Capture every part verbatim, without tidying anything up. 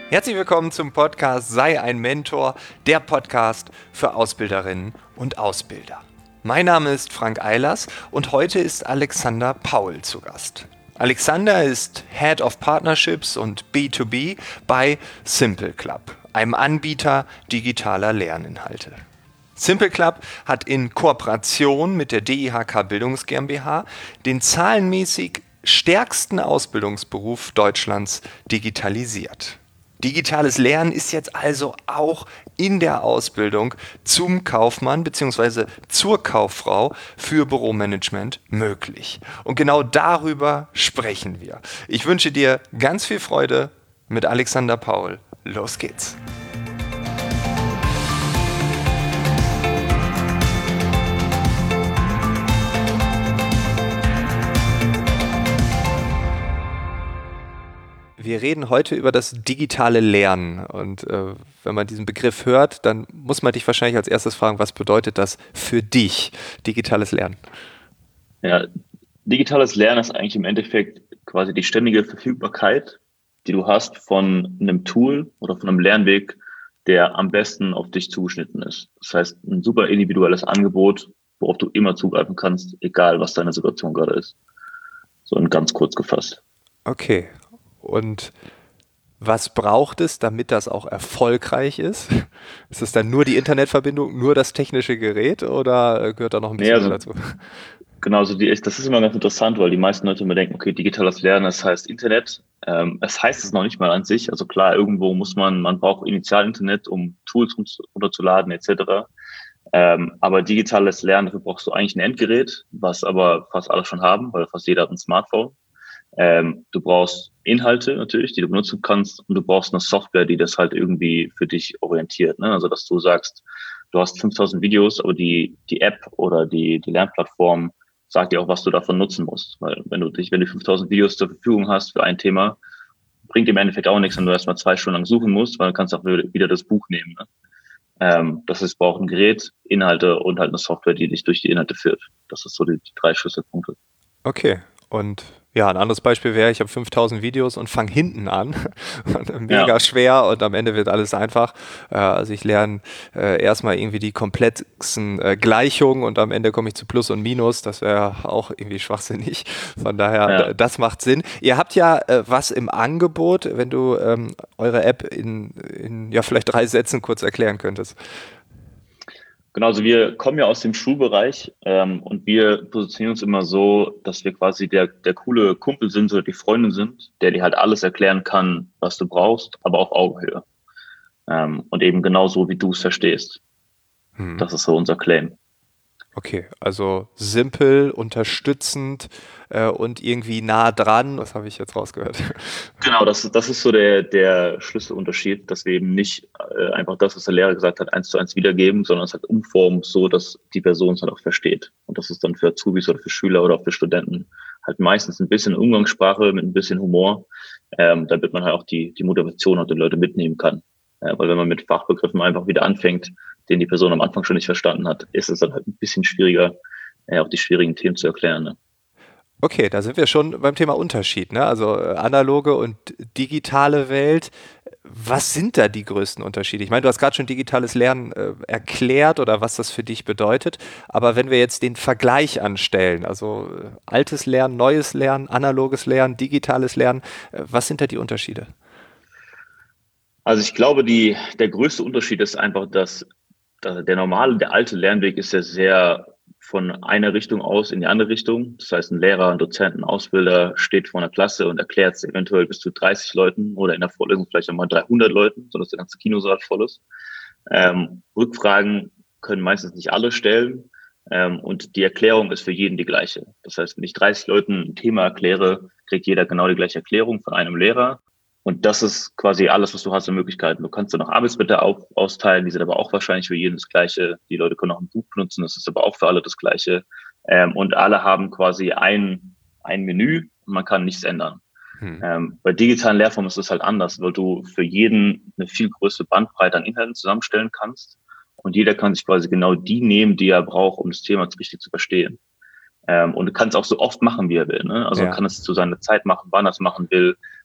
Herzlich willkommen zum Podcast Sei ein Mentor, der Podcast für Ausbilderinnen und Ausbilder. Mein Name ist Frank Eilers und heute ist Alexander Paul zu Gast. Alexander ist Head of Partnerships und B zwei B bei Simple Club, einem Anbieter digitaler Lerninhalte. Simple Club hat in Kooperation mit der D I H K Bildungs GmbH den zahlenmäßig stärksten Ausbildungsberuf Deutschlands digitalisiert. Digitales Lernen ist jetzt also auch in der Ausbildung zum Kaufmann bzw. zur Kauffrau für Büromanagement möglich. Und genau darüber sprechen wir. Ich wünsche dir ganz viel Freude mit Alexander Paul. Los geht's! Wir reden heute über das digitale Lernen und äh, wenn man diesen Begriff hört, dann muss man dich wahrscheinlich als erstes fragen, was bedeutet das für dich, digitales Lernen? Ja, digitales Lernen ist eigentlich im Endeffekt quasi die ständige Verfügbarkeit, die du hast von einem Tool oder von einem Lernweg, der am besten auf dich zugeschnitten ist. Das heißt, ein super individuelles Angebot, worauf du immer zugreifen kannst, egal was deine Situation gerade ist. So in ganz kurz gefasst. Okay. Und was braucht es, damit das auch erfolgreich ist? Ist es dann nur die Internetverbindung, nur das technische Gerät oder gehört da noch ein bisschen nee, also, mehr dazu? Genau, also die, das ist immer ganz interessant, weil die meisten Leute immer denken, okay, digitales Lernen, das heißt Internet. Ähm, es heißt es noch nicht mal an sich. Also klar, irgendwo muss man, man braucht Initial-Internet, um Tools runterzuladen et cetera. Ähm, aber digitales Lernen, dafür brauchst du eigentlich ein Endgerät, was aber fast alle schon haben, weil fast jeder hat ein Smartphone. Ähm, du brauchst Inhalte natürlich, die du benutzen kannst, und du brauchst eine Software, die das halt irgendwie für dich orientiert. Ne? Also dass du sagst, du hast fünftausend Videos, aber die die App oder die die Lernplattform sagt dir auch, was du davon nutzen musst. Weil wenn du dich, wenn du fünftausend Videos zur Verfügung hast für ein Thema, bringt im Endeffekt auch nichts, wenn du erstmal zwei Stunden lang suchen musst, weil du kannst auch wieder das Buch nehmen. Ne? Ähm, das heißt, es braucht ein Gerät, Inhalte und halt eine Software, die dich durch die Inhalte führt. Das ist so die, die drei Schlüsselpunkte. Okay, und ja, ein anderes Beispiel wäre, ich habe fünftausend Videos und fange hinten an. Mega ja. schwer und am Ende wird alles einfach. Äh, also ich lerne äh, erstmal irgendwie die komplexen äh, Gleichungen und am Ende komme ich zu Plus und Minus. Das wäre auch irgendwie schwachsinnig. Von daher, ja. das macht Sinn. Ihr habt ja äh, was im Angebot, wenn du ähm, eure App in, in ja vielleicht drei Sätzen kurz erklären könntest. Genau, also wir kommen ja aus dem Schulbereich ähm, und wir positionieren uns immer so, dass wir quasi der der coole Kumpel sind oder die Freundin sind, der dir halt alles erklären kann, was du brauchst, aber auf Augenhöhe. Ähm, und eben genauso, wie du es verstehst. Hm. Das ist so unser Claim. Okay, also simpel, unterstützend äh, und irgendwie nah dran. Das habe ich jetzt rausgehört. Genau, das, das ist so der, der Schlüsselunterschied, dass wir eben nicht äh, einfach das, was der Lehrer gesagt hat, eins zu eins wiedergeben, sondern es halt umformen, so dass die Person es halt auch versteht. Und das ist dann für Azubis oder für Schüler oder auch für Studenten halt meistens ein bisschen Umgangssprache mit ein bisschen Humor, ähm, damit man halt auch die, die Motivation und die Leute mitnehmen kann. Äh, weil wenn man mit Fachbegriffen einfach wieder anfängt, den die Person am Anfang schon nicht verstanden hat, ist es dann halt ein bisschen schwieriger, äh, auch die schwierigen Themen zu erklären. Ne? Okay, da sind wir schon beim Thema Unterschied, ne? Also äh, analoge und digitale Welt. Was sind da die größten Unterschiede? Ich meine, du hast gerade schon digitales Lernen äh, erklärt oder was das für dich bedeutet. Aber wenn wir jetzt den Vergleich anstellen, also äh, altes Lernen, neues Lernen, analoges Lernen, digitales Lernen, äh, was sind da die Unterschiede? Also ich glaube, die, der größte Unterschied ist einfach, dass der normale, der alte Lernweg ist ja sehr von einer Richtung aus in die andere Richtung. Das heißt, ein Lehrer, ein Dozent, ein Ausbilder steht vor einer Klasse und erklärt es eventuell bis zu dreißig Leuten oder in der Vorlesung vielleicht einmal dreihundert Leuten, sodass der ganze Kinosaal voll ist. Ähm, Rückfragen können meistens nicht alle stellen. Ähm, und die Erklärung ist für jeden die gleiche. Das heißt, wenn ich dreißig Leuten ein Thema erkläre, kriegt jeder genau die gleiche Erklärung von einem Lehrer. Und das ist quasi alles, was du hast an Möglichkeiten. Du kannst dann noch Arbeitsblätter auf, austeilen, die sind aber auch wahrscheinlich für jeden das Gleiche. Die Leute können auch ein Buch benutzen, das ist aber auch für alle das Gleiche. Ähm, und alle haben quasi ein, ein Menü und man kann nichts ändern. Hm. Ähm, bei digitalen Lehrformen ist es halt anders, weil du für jeden eine viel größere Bandbreite an Inhalten zusammenstellen kannst. Und jeder kann sich quasi genau die nehmen, die er braucht, um das Thema richtig zu verstehen. Ähm, und du kannst auch so oft machen, wie er will. Ne? Also ja. Kann es zu seiner Zeit machen, wann er es machen will.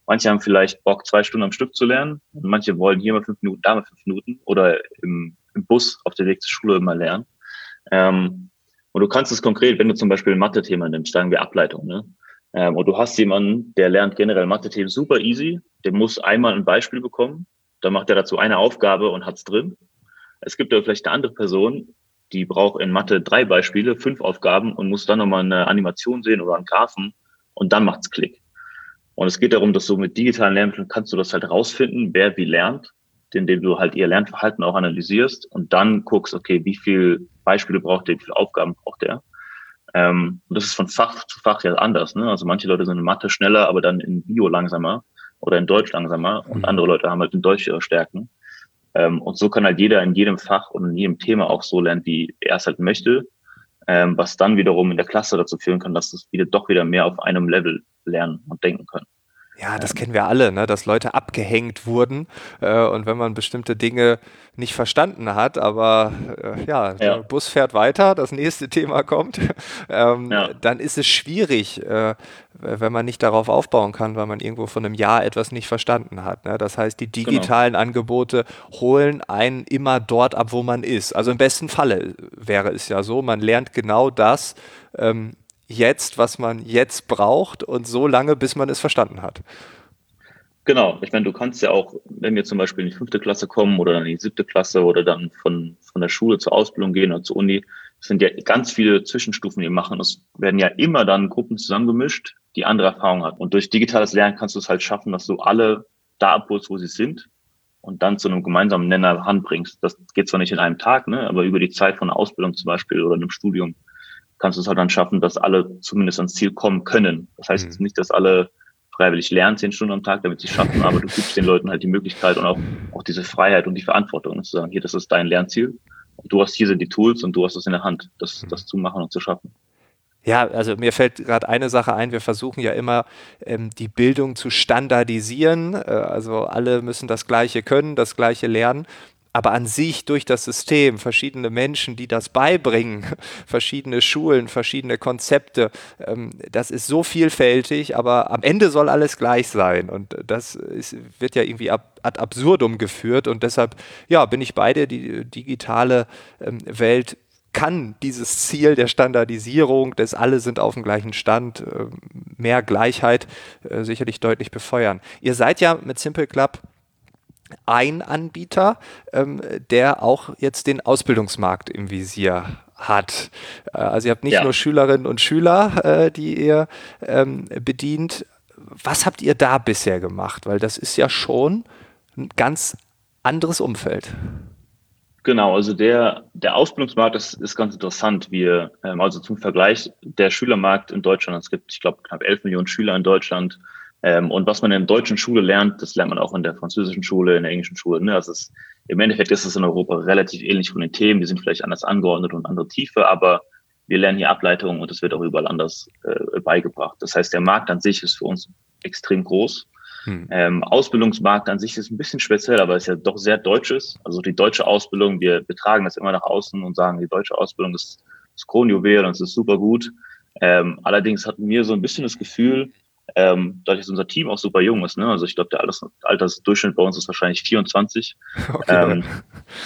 Manche haben vielleicht Bock, zwei Stunden am Stück zu lernen. Und manche wollen hier mal fünf Minuten, da mal fünf Minuten oder im, im Bus auf dem Weg zur Schule mal lernen. Ähm, und du kannst es konkret, wenn du zum Beispiel ein Mathe-Thema nimmst, sagen wir Ableitung, ne? Ähm, und du hast jemanden, der lernt generell Mathe-Themen super easy, der muss einmal ein Beispiel bekommen, dann macht er dazu eine Aufgabe und hat's drin. Es gibt aber vielleicht eine andere Person, die braucht in Mathe drei Beispiele, fünf Aufgaben und muss dann nochmal eine Animation sehen oder einen Graphen und dann macht's Klick. Und es geht darum, dass du mit digitalen Lernmitteln kannst du das halt rausfinden, wer wie lernt, indem du halt ihr Lernverhalten auch analysierst und dann guckst, okay, wie viel Beispiele braucht der, wie viele Aufgaben braucht der. Ähm, und das ist von Fach zu Fach ja anders. Ne? Also manche Leute sind in Mathe schneller, aber dann in Bio langsamer oder in Deutsch langsamer und Mhm. andere Leute haben halt in Deutsch ihre Stärken. Ähm, und so kann halt jeder in jedem Fach und in jedem Thema auch so lernen, wie er es halt möchte, ähm, was dann wiederum in der Klasse dazu führen kann, dass es wieder doch wieder mehr auf einem Level lernen und denken können. Ja, das Ähm, kennen wir alle, ne? Dass Leute abgehängt wurden äh, und wenn man bestimmte Dinge nicht verstanden hat, aber äh, ja, der ja, Bus fährt weiter, das nächste Thema kommt, ähm, ja, dann ist es schwierig, äh, wenn man nicht darauf aufbauen kann, weil man irgendwo von einem Jahr etwas nicht verstanden hat. Ne? Das heißt, die genau. digitalen Angebote holen einen immer dort ab, wo man ist. Also im besten Falle wäre es ja so, man lernt genau das, ähm, jetzt, was man jetzt braucht und so lange, bis man es verstanden hat. Genau. Ich meine, du kannst ja auch, wenn wir zum Beispiel in die fünfte Klasse kommen oder dann in die siebte Klasse oder dann von, von der Schule zur Ausbildung gehen oder zur Uni, es sind ja ganz viele Zwischenstufen, die wir machen. Es werden ja immer dann Gruppen zusammengemischt, die andere Erfahrungen haben. Und durch digitales Lernen kannst du es halt schaffen, dass du alle da abholst, wo sie sind und dann zu einem gemeinsamen Nenner ranbringst. Das geht zwar nicht in einem Tag, ne, aber über die Zeit von der Ausbildung zum Beispiel oder einem Studium kannst du es halt dann schaffen, dass alle zumindest ans Ziel kommen können. Das heißt Hm. jetzt nicht, dass alle freiwillig lernen, zehn Stunden am Tag, damit sie es schaffen, aber du gibst den Leuten halt die Möglichkeit und auch, auch diese Freiheit und die Verantwortung, zu sagen, hier, das ist dein Lernziel. Und du hast, hier sind die Tools und du hast es in der Hand, das, das zu machen und zu schaffen. Ja, also mir fällt gerade eine Sache ein, wir versuchen ja immer ähm, die Bildung zu standardisieren, äh, also alle müssen das Gleiche können, das Gleiche lernen, aber an sich durch das System, verschiedene Menschen, die das beibringen, verschiedene Schulen, verschiedene Konzepte, ähm, das ist so vielfältig, aber am Ende soll alles gleich sein und das ist, wird ja irgendwie ab, ad absurdum geführt und deshalb, ja, bin ich bei dir, die digitale ähm, Welt kann dieses Ziel der Standardisierung, des alle sind auf dem gleichen Stand, äh, mehr Gleichheit äh, sicherlich deutlich befeuern. Ihr seid ja mit Simple Club ein Anbieter, ähm, der auch jetzt den Ausbildungsmarkt im Visier hat. Äh, also ihr habt nicht nur Ja, Schülerinnen und Schüler, äh, die ihr ähm, bedient. Was habt ihr da bisher gemacht? Weil das ist ja schon ein ganz anderes Umfeld. genau. Also der, der Ausbildungsmarkt ist, ist ganz interessant. Wir, ähm, also zum Vergleich, der Schülermarkt in Deutschland, es gibt, ich glaube, knapp elf Millionen Schüler in Deutschland. Ähm, und was man in der deutschen Schule lernt, das lernt man auch in der französischen Schule, in der englischen Schule. Ne? Also es ist, im Endeffekt ist es in Europa relativ ähnlich von den Themen. Die sind vielleicht anders angeordnet und andere Tiefe, aber wir lernen hier Ableitungen und das wird auch überall anders äh, beigebracht. Das heißt, der Markt an sich ist für uns extrem groß. Hm. Ähm, Ausbildungsmarkt an sich ist ein bisschen speziell, aber es ist ja doch sehr deutsches. Also die deutsche Ausbildung, wir betragen das immer nach außen und sagen, die deutsche Ausbildung ist das Kronjuwel und es ist super gut. Ähm, allerdings hatten wir so ein bisschen das Gefühl, ähm, dadurch, dass unser Team auch super jung ist, ne? Also ich glaube, der Alters Altersdurchschnitt bei uns ist wahrscheinlich vierundzwanzig. Okay. Ähm,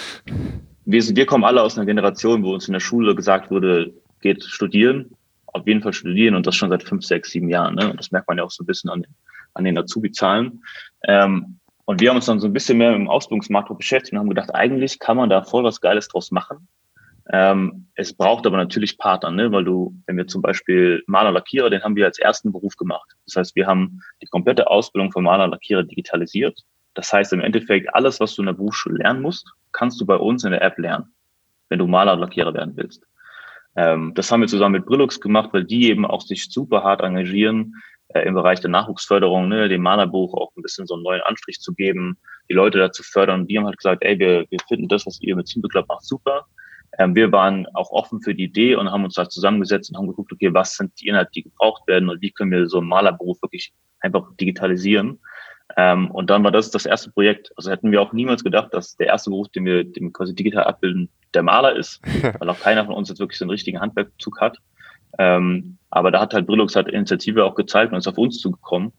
wir, sind, wir kommen alle aus einer Generation, wo uns in der Schule gesagt wurde, geht studieren, auf jeden Fall studieren und das schon seit fünf, sechs, sieben Jahren. Ne? Und das merkt man ja auch so ein bisschen an, an den Azubi-Zahlen. Ähm, und wir haben uns dann so ein bisschen mehr mit dem Ausbildungsmarkt beschäftigt und haben gedacht, eigentlich kann man da voll was Geiles draus machen. Ähm, es braucht aber natürlich Partner, ne? Weil du, wenn wir zum Beispiel Maler, Lackierer, den haben wir als ersten Beruf gemacht. Das heißt, wir haben die komplette Ausbildung von Maler, Lackierer digitalisiert. Das heißt, im Endeffekt, alles, was du in der Berufsschule lernen musst, kannst du bei uns in der App lernen, wenn du Maler, Lackierer werden willst. Ähm, das haben wir zusammen mit Brillux gemacht, weil die eben auch sich super hart engagieren äh, im Bereich der Nachwuchsförderung, ne, dem Malerbuch auch ein bisschen so einen neuen Anstrich zu geben, die Leute dazu fördern. Die haben halt gesagt, ey, wir, wir finden das, was ihr mit Simple Club macht, super. Ähm, wir waren auch offen für die Idee und haben uns da zusammengesetzt und haben geguckt, okay, was sind die Inhalte, die gebraucht werden und wie können wir so einen Malerberuf wirklich einfach digitalisieren. Ähm, und dann war das das erste Projekt. Also hätten wir auch niemals gedacht, dass der erste Beruf, den wir, den wir quasi digital abbilden, der Maler ist, weil auch keiner von uns jetzt wirklich so einen richtigen Handwerkzug hat. Ähm, aber da hat halt Brillux halt Initiative auch gezeigt und ist auf uns zugekommen.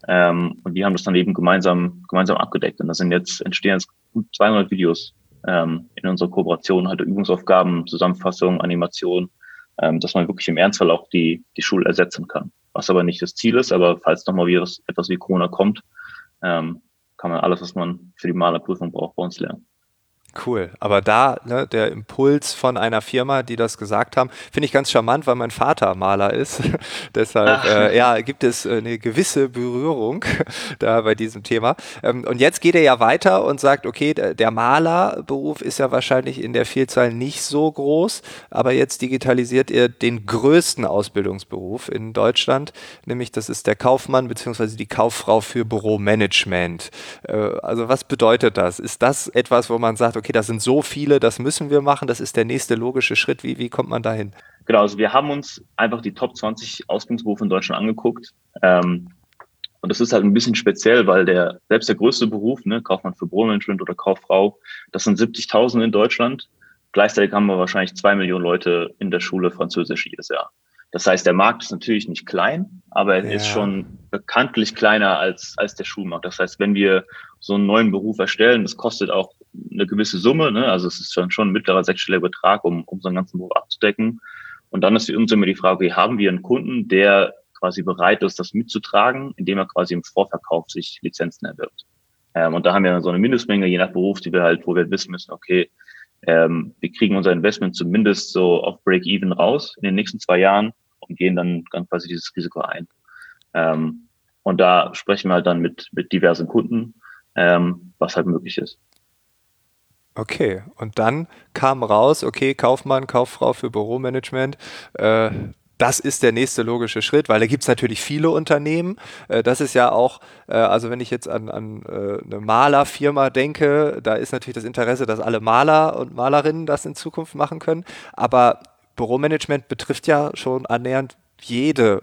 Ähm, und die haben das dann eben gemeinsam, gemeinsam abgedeckt. Und das sind jetzt, entstehen jetzt gut zweihundert Videos ähm, in unserer Kooperation, halt Übungsaufgaben, Zusammenfassung, Animation, ähm, dass man wirklich im Ernstfall auch die, die Schule ersetzen kann. Was aber nicht das Ziel ist, aber falls nochmal wieder etwas wie Corona kommt, ähm, kann man alles, was man für die Malerprüfung braucht, bei uns lernen. Cool. Aber da, ne, der Impuls von einer Firma, die das gesagt haben, finde ich ganz charmant, weil mein Vater Maler ist. Deshalb, Ah. äh, ja, gibt es äh, eine gewisse Berührung da bei diesem Thema. Ähm, und jetzt geht er ja weiter und sagt, okay, der, der Malerberuf ist ja wahrscheinlich in der Vielzahl nicht so groß, aber jetzt digitalisiert ihr den größten Ausbildungsberuf in Deutschland, nämlich das ist der Kaufmann bzw. die Kauffrau für Büromanagement. Äh, also was bedeutet das? Ist das etwas, wo man sagt, okay, das sind so viele, das müssen wir machen, das ist der nächste logische Schritt. Wie, wie kommt man dahin? Genau, also wir haben uns einfach die Top zwanzig Ausbildungsberufe in Deutschland angeguckt. Ähm, und das ist halt ein bisschen speziell, weil der selbst der größte Beruf, ne, Kaufmann für Büromanagement oder Kauffrau, das sind siebzigtausend in Deutschland. Gleichzeitig haben wir wahrscheinlich zwei Millionen Leute in der Schule Französisch jedes Jahr. Das heißt, der Markt ist natürlich nicht klein, aber er Ja. ist schon bekanntlich kleiner als, als der Schulmarkt. Das heißt, wenn wir so einen neuen Beruf erstellen, das kostet auch eine gewisse Summe, ne? Also es ist schon, schon ein mittlerer sechsstelliger Betrag, um, um so einen ganzen Beruf abzudecken. Und dann ist für uns immer die Frage, okay, haben wir einen Kunden, der quasi bereit ist, das mitzutragen, indem er quasi im Vorverkauf sich Lizenzen erwirbt. Ähm, und da haben wir so eine Mindestmenge, je nach Beruf, die wir halt, wo wir wissen müssen, okay, ähm, wir kriegen unser Investment zumindest so auf Break-Even raus in den nächsten zwei Jahren und gehen dann, dann quasi dieses Risiko ein. Ähm, und da sprechen wir halt dann mit, mit diversen Kunden, ähm, was halt möglich ist. Okay, und dann kam raus, okay, Kaufmann, Kauffrau für Büromanagement, äh, das ist der nächste logische Schritt, weil da gibt es natürlich viele Unternehmen. Äh, das ist ja auch, äh, also wenn ich jetzt an, an äh, eine Malerfirma denke, da ist natürlich das Interesse, dass alle Maler und Malerinnen das in Zukunft machen können. Aber Büromanagement betrifft ja schon annähernd jede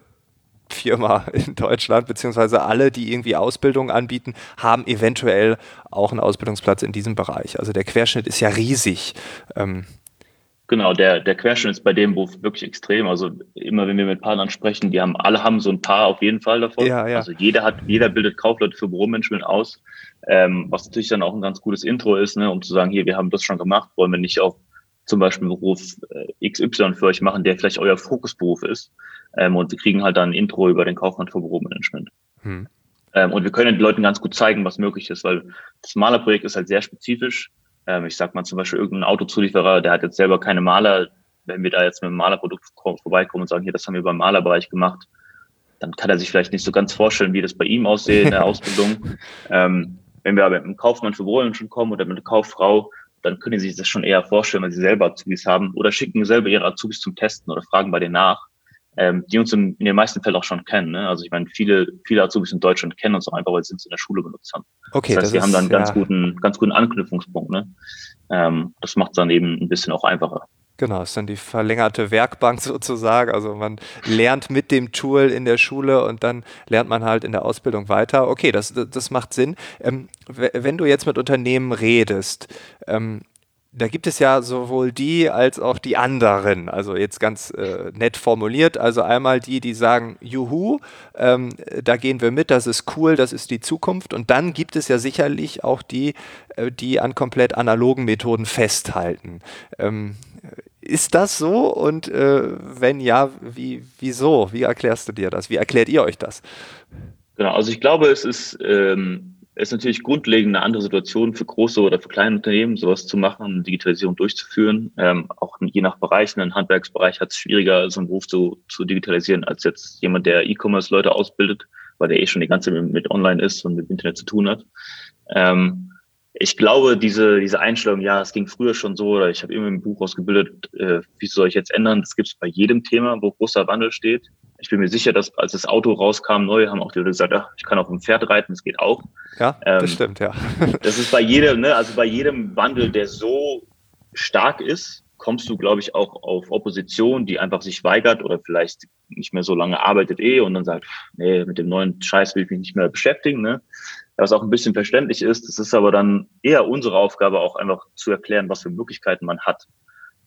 Firma in Deutschland, beziehungsweise alle, die irgendwie Ausbildung anbieten, haben eventuell auch einen Ausbildungsplatz in diesem Bereich. Also der Querschnitt ist ja riesig. Ähm, Genau, der, der Querschnitt ist bei dem Beruf wirklich extrem. Also immer wenn wir mit Partnern sprechen, die haben, alle haben so ein paar auf jeden Fall davon. ja, ja. Also jeder hat, jeder bildet Kaufleute für Büromanagement aus, ähm, was natürlich dann auch ein ganz gutes Intro ist, ne, um zu sagen, hier, wir haben das schon gemacht, wollen wir nicht auch zum Beispiel einen Beruf äh, X Y für euch machen, der vielleicht euer Fokusberuf ist. Ähm, und wir kriegen halt dann ein Intro über den Kaufmann für Büromanagement. Hm. Ähm, und wir können den Leuten ganz gut zeigen, was möglich ist, weil das Malerprojekt ist halt sehr spezifisch. Ähm, ich sag mal zum Beispiel irgendein Autozulieferer, der hat jetzt selber keine Maler. Wenn wir da jetzt mit einem Malerprodukt vorbeikommen und sagen, hier, das haben wir beim Malerbereich gemacht, dann kann er sich vielleicht nicht so ganz vorstellen, wie das bei ihm aussieht in der Ausbildung. Ähm, wenn wir aber mit einem Kaufmann für Wohlen schon kommen oder mit einer Kauffrau, dann können sie sich das schon eher vorstellen, weil sie selber Azubis haben oder schicken selber ihre Azubis zum Testen oder fragen bei denen nach, ähm, die uns in, in den meisten Fällen auch schon kennen. Ne? Also ich meine, viele, viele Azubis in Deutschland kennen uns auch einfach, weil sie uns in der Schule benutzt haben. Okay, das heißt, das wir ist, haben da einen ganz ja, guten, ganz guten Anknüpfungspunkt. Ne? Ähm, das macht es dann eben ein bisschen auch einfacher. genau, ist dann die verlängerte Werkbank sozusagen. Also man lernt mit dem Tool in der Schule und dann lernt man halt in der Ausbildung weiter. Okay, das, das macht Sinn. Ähm, w- wenn du jetzt mit Unternehmen redest, ähm, da gibt es ja sowohl die als auch die anderen. Also jetzt ganz äh, nett formuliert. Also einmal die, die sagen, juhu, ähm, da gehen wir mit, das ist cool, das ist die Zukunft. Und dann gibt es ja sicherlich auch die, äh, die an komplett analogen Methoden festhalten. Ähm, ist das so? Und äh, wenn ja, wie, wieso? Wie erklärst du dir das? Wie erklärt ihr euch das? Genau, also ich glaube, es ist, ähm, es ist natürlich grundlegend eine andere Situation für große oder für kleine Unternehmen, sowas zu machen, Digitalisierung durchzuführen. Ähm, auch je nach Bereich, ein Handwerksbereich hat es schwieriger, so einen Beruf zu, zu digitalisieren, als jetzt jemand, der E-Commerce-Leute ausbildet, weil der eh schon die ganze Zeit mit, mit Online ist und mit Internet zu tun hat. Ähm, ich glaube, diese, diese Einstellung, ja, es ging früher schon so, oder ich habe immer im Buch ausgebildet, äh, wie soll ich jetzt ändern? Das gibt es bei jedem Thema, wo großer Wandel steht. Ich bin mir sicher, dass als das Auto rauskam, neu, haben auch die Leute gesagt, ach, ich kann auf dem Pferd reiten, das geht auch. Ja, das Ähm, stimmt, ja. das ist bei jedem, ne, also bei jedem Wandel, der so stark ist, kommst du, glaube ich, auch auf Opposition, die einfach sich weigert oder vielleicht nicht mehr so lange arbeitet eh und dann sagt, nee, mit dem neuen Scheiß will ich mich nicht mehr beschäftigen, ne? Was auch ein bisschen verständlich ist. Das ist aber dann eher unsere Aufgabe, auch einfach zu erklären, was für Möglichkeiten man hat.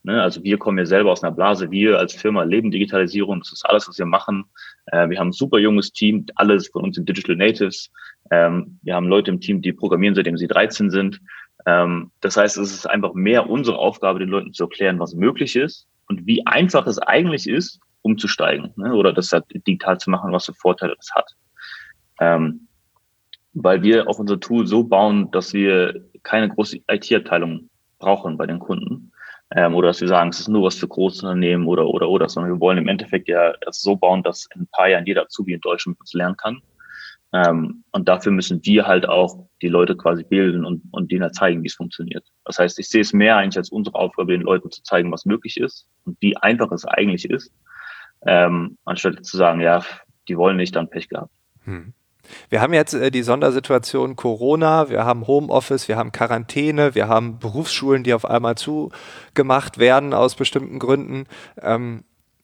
Ne? Also wir kommen ja selber aus einer Blase. Wir als Firma leben Digitalisierung. Das ist alles, was wir machen. Äh, wir haben ein super junges Team. Alles von uns sind Digital Natives. Ähm, wir haben Leute im Team, die programmieren, seitdem sie dreizehn sind. Ähm, das heißt, es ist einfach mehr unsere Aufgabe, den Leuten zu erklären, was möglich ist und wie einfach es eigentlich ist, umzusteigen, ne? Oder das halt digital zu machen, was für Vorteile das hat. Ähm, weil wir auch unser Tool so bauen, dass wir keine große I T-Abteilung brauchen bei den Kunden. Ähm, oder dass wir sagen, es ist nur was für Großunternehmen oder, oder, oder, sondern wir wollen im Endeffekt ja es so bauen, dass in ein paar Jahren jeder Azubi in Deutschland was lernen kann. Ähm, und dafür müssen wir halt auch die Leute quasi bilden und, und denen halt zeigen, wie es funktioniert. Das heißt, ich sehe es mehr eigentlich als unsere Aufgabe, den Leuten zu zeigen, was möglich ist und wie einfach es eigentlich ist, ähm, anstatt zu sagen, ja, die wollen nicht, dann Pech gehabt. Hm. Wir haben jetzt äh, die Sondersituation Corona, wir haben Homeoffice, wir haben Quarantäne, wir haben Berufsschulen, die auf einmal zugemacht werden aus bestimmten Gründen. Ähm,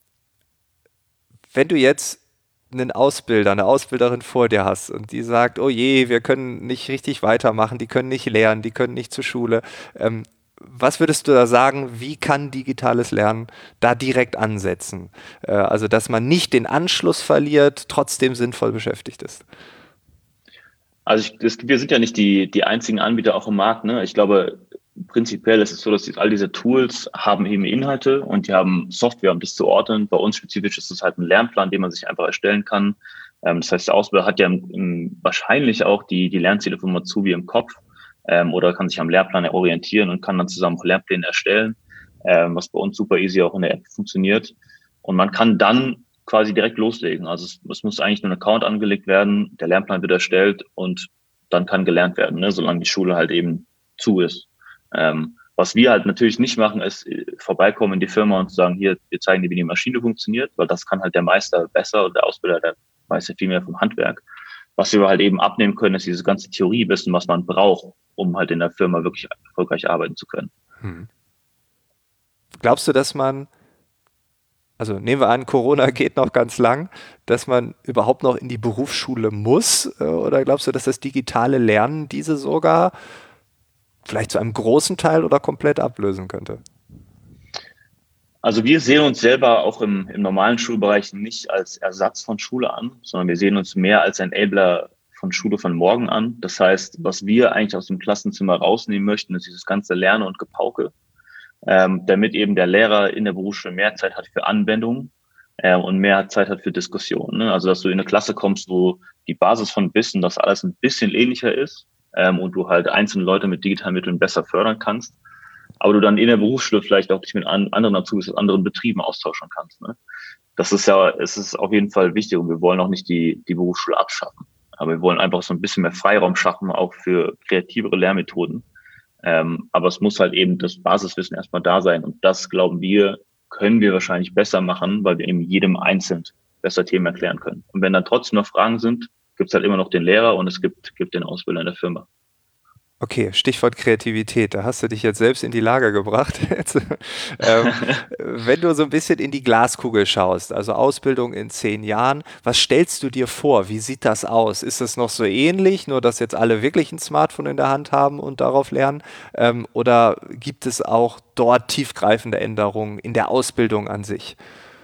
wenn du jetzt einen Ausbilder, eine Ausbilderin vor dir hast und die sagt, oh je, wir können nicht richtig weitermachen, die können nicht lernen, die können nicht zur Schule. Ähm, was würdest du da sagen, wie kann digitales Lernen da direkt ansetzen? Äh, also, dass man nicht den Anschluss verliert, trotzdem sinnvoll beschäftigt ist. Also ich, das, wir sind ja nicht die, die einzigen Anbieter auch im Markt. Ne? Ich glaube, prinzipiell ist es so, dass die, all diese Tools haben eben Inhalte und die haben Software, um das zu ordnen. Bei uns spezifisch ist es halt ein Lernplan, den man sich einfach erstellen kann. Ähm, das heißt, der Ausbilder hat ja im, im, wahrscheinlich auch die, die Lernziele von Azubi im Kopf, ähm, oder kann sich am Lehrplan orientieren und kann dann zusammen auch Lernpläne erstellen, ähm, was bei uns super easy auch in der App funktioniert. Und man kann dann quasi direkt loslegen. Also es, es muss eigentlich nur ein Account angelegt werden, der Lernplan wird erstellt und dann kann gelernt werden, ne, solange die Schule halt eben zu ist. Ähm, was wir halt natürlich nicht machen, ist äh, vorbeikommen in die Firma und sagen, hier, wir zeigen dir, wie die Maschine funktioniert, weil das kann halt der Meister besser und der Ausbilder, der weiß ja viel mehr vom Handwerk. Was wir halt eben abnehmen können, ist dieses ganze Theoriewissen, was man braucht, um halt in der Firma wirklich erfolgreich arbeiten zu können. Hm. Glaubst du, dass man, also nehmen wir an, Corona geht noch ganz lang, dass man überhaupt noch in die Berufsschule muss? Äh, Oder glaubst du, dass das digitale Lernen diese sogar vielleicht zu einem großen Teil oder komplett ablösen könnte? Also wir sehen uns selber auch im, im normalen Schulbereich nicht als Ersatz von Schule an, sondern wir sehen uns mehr als Enabler von Schule von morgen an. Das heißt, was wir eigentlich aus dem Klassenzimmer rausnehmen möchten, ist dieses ganze Lernen und Gepauke, ähm, damit eben der Lehrer in der Berufsschule mehr Zeit hat für Anwendungen äh, und mehr Zeit hat für Diskussionen. Ne? Also dass du in eine Klasse kommst, wo die Basis von Wissen, dass alles ein bisschen ähnlicher ist, ähm, und du halt einzelne Leute mit digitalen Mitteln besser fördern kannst, aber du dann in der Berufsschule vielleicht auch dich mit an, anderen Azubis aus anderen Betrieben austauschen kannst. Ne? Das ist ja, es ist auf jeden Fall wichtig und wir wollen auch nicht die, die Berufsschule abschaffen. Aber wir wollen einfach so ein bisschen mehr Freiraum schaffen, auch für kreativere Lehrmethoden. Ähm, aber es muss halt eben das Basiswissen erstmal da sein. Und das, glauben wir, können wir wahrscheinlich besser machen, weil wir eben jedem einzeln besser Themen erklären können. Und wenn dann trotzdem noch Fragen sind, gibt es halt immer noch den Lehrer und es gibt, gibt den Ausbilder in der Firma. Okay, Stichwort Kreativität, da hast du dich jetzt selbst in die Lage gebracht. Jetzt, ähm, wenn du so ein bisschen in die Glaskugel schaust, also Ausbildung in zehn Jahren, was stellst du dir vor? Wie sieht das aus? Ist es noch so ähnlich, nur dass jetzt alle wirklich ein Smartphone in der Hand haben und darauf lernen? Ähm, oder gibt es auch dort tiefgreifende Änderungen in der Ausbildung an sich?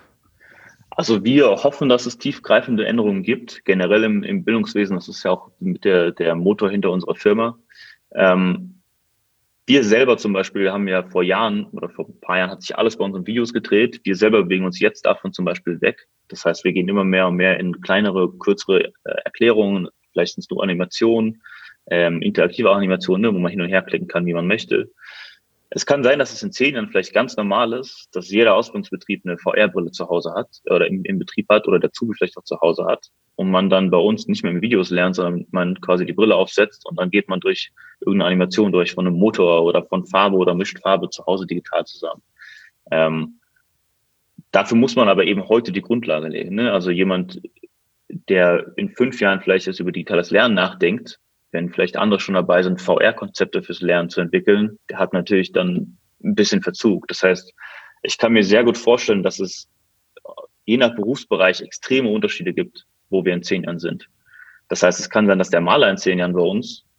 Also wir hoffen, dass es tiefgreifende Änderungen gibt, generell im, im Bildungswesen. Das ist ja auch mit der, der Motor hinter unserer Firma. Ähm, wir selber zum Beispiel haben ja vor Jahren oder vor ein paar Jahren hat sich alles bei unseren Videos gedreht. Wir selber bewegen uns jetzt davon zum Beispiel weg. Das heißt, wir gehen immer mehr und mehr in kleinere, kürzere äh, Erklärungen, vielleicht sind es nur Animationen, ähm, interaktive Animationen, ne, wo man hin und her klicken kann, wie man möchte. Es kann sein, dass es in zehn Jahren vielleicht ganz normal ist, dass jeder Ausbildungsbetrieb eine V R-Brille zu Hause hat oder im, im Betrieb hat oder der Azubi vielleicht auch zu Hause hat und man dann bei uns nicht mehr mit Videos lernt, sondern man quasi die Brille aufsetzt und dann geht man durch irgendeine Animation durch von einem Motor oder von Farbe oder mischt Farbe zu Hause digital zusammen. Ähm, dafür muss man aber eben heute die Grundlage legen. Ne? Also jemand, der in fünf Jahren vielleicht jetzt über digitales Lernen nachdenkt, wenn vielleicht andere schon dabei sind, V R-Konzepte fürs Lernen zu entwickeln, der hat natürlich dann ein bisschen Verzug. Das heißt, ich kann mir sehr gut vorstellen, dass es je nach Berufsbereich extreme Unterschiede gibt, wo wir in zehn Jahren sind. Das heißt, es kann sein, dass der Maler in zehn Jahren bei uns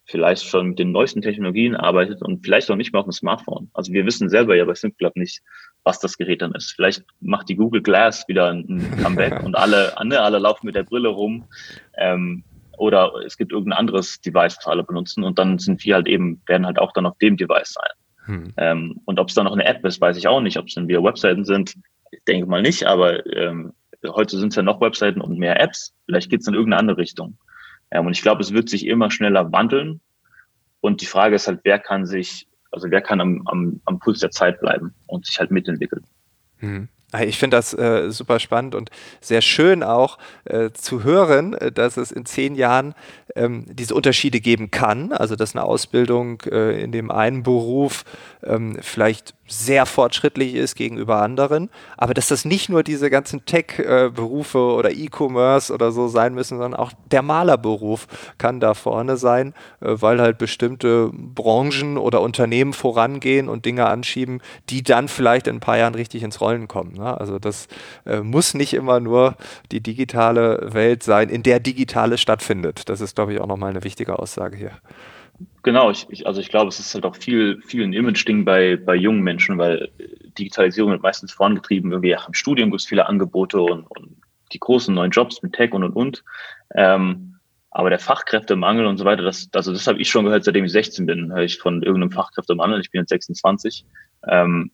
vielleicht schon mit den neuesten Technologien arbeitet und vielleicht auch nicht mehr auf dem Smartphone. Also wir wissen selber ja bei SimClub nicht, was das Gerät dann ist. Vielleicht macht die Google Glass wieder ein Comeback und alle, alle, alle laufen mit der Brille rum. Ähm, oder es gibt irgendein anderes Device, das alle benutzen und dann sind wir halt eben, werden halt auch dann auf dem Device sein. Hm. Ähm, und ob es dann noch eine App ist, weiß ich auch nicht. Ob es dann wieder Webseiten sind, ich denke mal nicht, aber ähm, heute sind es ja noch Webseiten und mehr Apps. Vielleicht geht es in irgendeine andere Richtung. Ähm, und ich glaube, es wird sich immer schneller wandeln. Und die Frage ist halt, wer kann sich, also wer kann am, am, am Puls der Zeit bleiben und sich halt mitentwickeln. Hm. Ich finde das äh, super spannend und sehr schön auch äh, zu hören, dass es in zehn Jahren ähm, diese Unterschiede geben kann. Also dass eine Ausbildung äh, in dem einen Beruf ähm, vielleicht sehr fortschrittlich ist gegenüber anderen, aber dass das nicht nur diese ganzen Tech-Berufe äh, oder E-Commerce oder so sein müssen, sondern auch der Malerberuf kann da vorne sein, äh, weil halt bestimmte Branchen oder Unternehmen vorangehen und Dinge anschieben, die dann vielleicht in ein paar Jahren richtig ins Rollen kommen. Ne? Also das äh, muss nicht immer nur die digitale Welt sein, in der Digitales stattfindet. Das ist, glaube ich, auch nochmal eine wichtige Aussage hier. Genau, ich, ich, also ich glaube, es ist halt auch viel, viel ein Image-Ding bei, bei jungen Menschen, weil Digitalisierung wird meistens vorangetrieben. Irgendwie ach, im Studium gibt es viele Angebote und, und die großen neuen Jobs mit Tech und und und. Ähm, aber der Fachkräftemangel und so weiter, das, also das habe ich schon gehört, seitdem ich sechzehn bin, höre ich von irgendeinem Fachkräftemangel. Ich bin jetzt sechsundzwanzig. Ähm,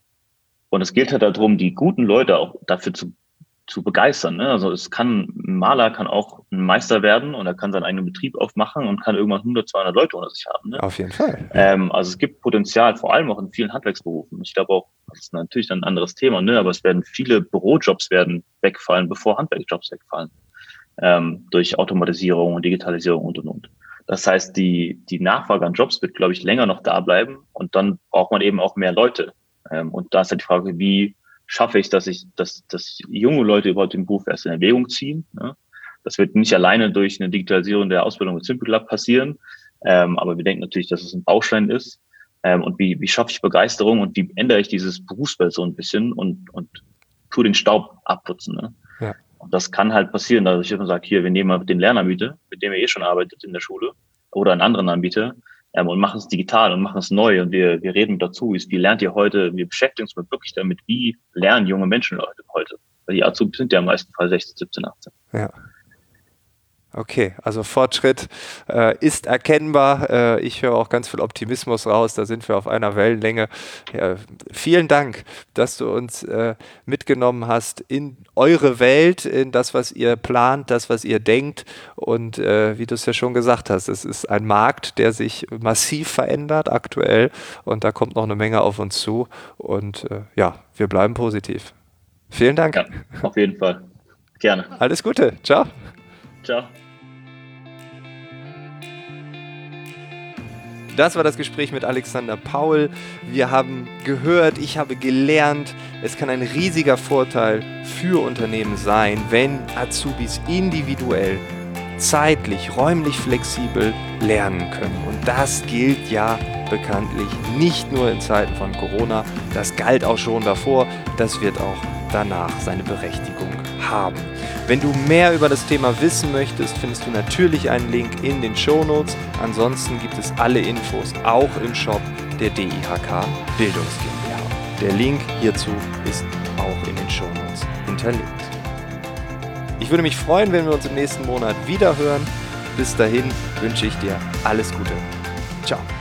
und es geht halt darum, die guten Leute auch dafür zu zu begeistern. Ne? Also es kann, ein Maler kann auch ein Meister werden und er kann seinen eigenen Betrieb aufmachen und kann irgendwann hundert, zweihundert Leute unter sich haben. Ne? Auf jeden Fall. Ähm, also es gibt Potenzial, vor allem auch in vielen Handwerksberufen. Ich glaube auch, das ist natürlich dann ein anderes Thema, ne? Aber es werden viele Bürojobs werden wegfallen, bevor Handwerksjobs wegfallen. Ähm, durch Automatisierung und Digitalisierung und und und. Das heißt, die, die Nachfrage an Jobs wird, glaube ich, länger noch da bleiben und dann braucht man eben auch mehr Leute. Ähm, und da ist halt die Frage, wie schaffe ich, dass ich, dass, dass junge Leute überhaupt den Beruf erst in Erwägung ziehen. Ne? Das wird nicht alleine durch eine Digitalisierung der Ausbildung mit SimClub passieren, ähm, aber wir denken natürlich, dass es ein Baustein ist. Ähm, und wie, wie schaffe ich Begeisterung und wie ändere ich dieses Berufsbild so ein bisschen und, und tue den Staub abputzen. Ne? Ja. Und das kann halt passieren, dass ich immer sage, hier, wir nehmen mal den Lernanbieter, mit dem ihr eh schon arbeitet in der Schule, oder einen anderen Anbieter, Ähm, und machen es digital und machen es neu und wir, wir reden dazu. Wie lernt ihr heute? Wir beschäftigen uns wirklich damit, wie lernen junge Menschen Leute heute? Weil die Azubis sind ja im meisten Fall sechzehn, siebzehn, achtzehn. Ja. Okay, also Fortschritt äh, ist erkennbar. Äh, ich höre auch ganz viel Optimismus raus. Da sind wir auf einer Wellenlänge. Ja, vielen Dank, dass du uns äh, mitgenommen hast in eure Welt, in das, was ihr plant, das, was ihr denkt. Und äh, wie du es ja schon gesagt hast, es ist ein Markt, der sich massiv verändert aktuell. Und da kommt noch eine Menge auf uns zu. Und äh, ja, wir bleiben positiv. Vielen Dank. Ja, auf jeden Fall. Gerne. Alles Gute. Ciao. Ciao. Das war das Gespräch mit Alexander Paul. Wir haben gehört, ich habe gelernt, es kann ein riesiger Vorteil für Unternehmen sein, wenn Azubis individuell, zeitlich, räumlich flexibel lernen können. Und das gilt ja bekanntlich nicht nur in Zeiten von Corona, das galt auch schon davor, das wird auch danach seine Berechtigung haben. Wenn du mehr über das Thema wissen möchtest, findest du natürlich einen Link in den Shownotes. Ansonsten gibt es alle Infos auch im Shop der D I H K Bildungs GmbH. Der Link hierzu ist auch in den Shownotes hinterlegt. Ich würde mich freuen, wenn wir uns im nächsten Monat wieder hören. Bis dahin wünsche ich dir alles Gute. Ciao.